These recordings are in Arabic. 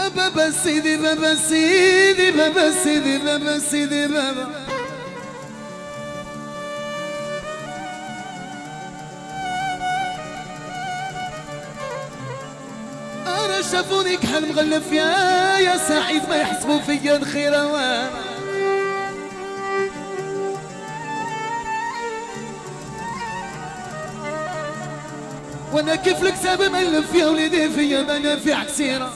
بابا سيدي بابا سيدي بابا سيدي بابا سيدي بابا انا شافوني كحل مغلف يا سعيد ما يحسبوا فيا الخير وانا كيف الكتاب مألف يا وليدي فيا منافع كثيرة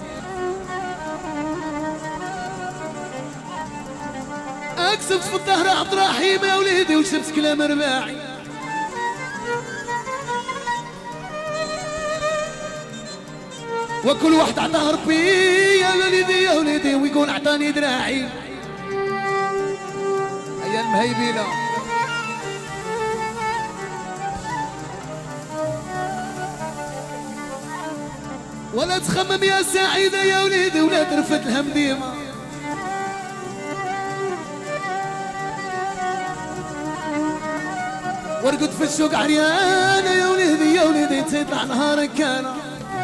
اكسبت في الظهر عطراحيم يا وليدي وشفت كلام رباعي وكل واحد عطاه ربي يا وليدي يا وليدي ويقول عطاني دراعي هيا المهيبيلة ولا تخمم يا سعيدة يا وليدي ولا ترفد الهم ديما وارقد في الشوق عريانة يا وليدي يا وليدي تطلع نهارك انا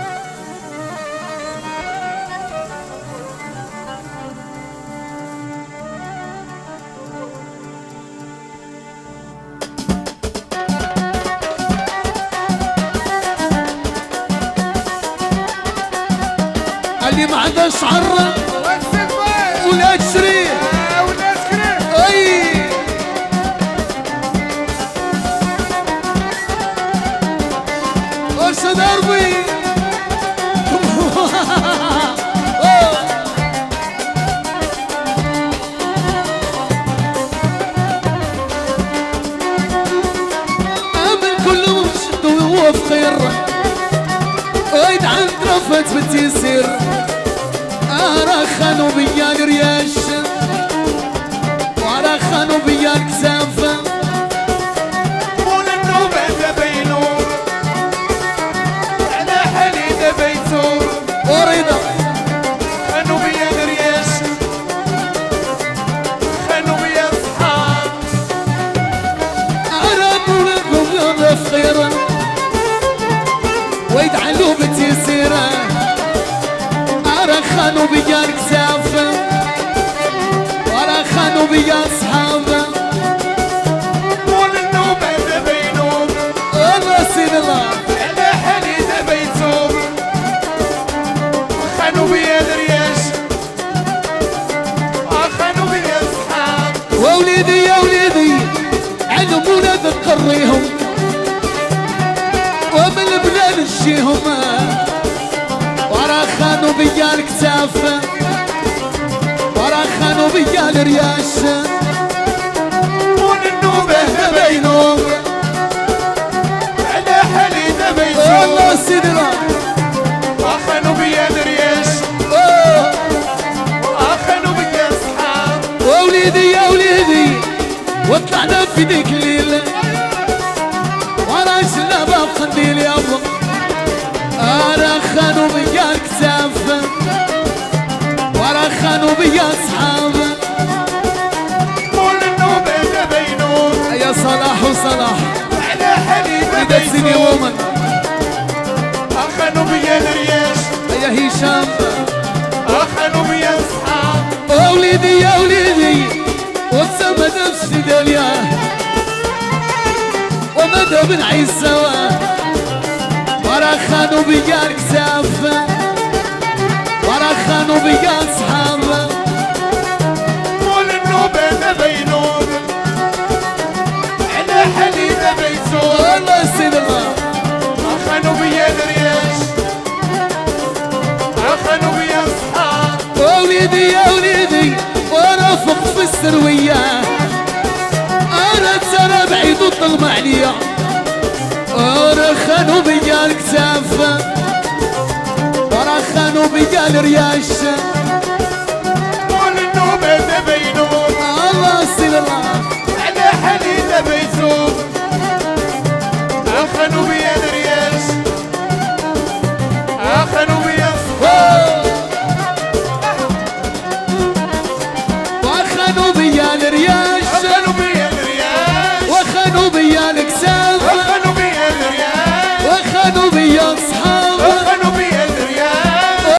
اللي ما عندهاش عرة ولا تشري اي وش دربي امن كله مشد وهو في خير ويد عند رفت بالتيسير رخنوا بيا الرياش ورخنوا بيا الكساف مول النوبة بينور على حليب بيتور ورضا خنوا بيا الرياش خنوا بيا الصحاب عرفوا لكم يا خيرا ويدعلوا بتيسيره رخنوا بيا الكساف ورخنوا بيا صحابه مول النوبة بينور الله سيد الله على حليب بيتور خنوا بيا الرياش خنوا بيا الصحاب ووليدي يا وليدي عندهم ولاد تقريهم ومن البلاد نشيهم ورخنوا بيا الكتاف ورخنوا بيا الرياش مول النوبة بينور على حليب بيتور الله سيدي الله خنوا بيا الرياش خنوا بيا الصحاب ووليدي يا وليدي وطلعنا في ديك الليل ورا جلابة بقنديل يابا رخنوا بيا الكتاف ورخنوا بيا صحاب مول النوبة بينور يا صلاح وصلاح على حليب إذا سيدي ومن خنوا بيا الرياش يا هشام خنوا بيا الصحاب وليدي يا وليدي والسما نفسي داليا ومدى بنعيش سوا ورخنوا بيا الكساف ورخنوا بيا صحاب مول النوبة بينور على حليب بيتور الله سيد الله خنوا بيا الرياش خنوا بيا الصحاب وليدي يا وليدي وانا فوق في السروية انا ترى بعيد وطلم عليا ورخنوا بيا الكتاف ورخنوا بيا الرياش مول النوبة بينور الله سيد الله على حليب بيتور خنوا بيا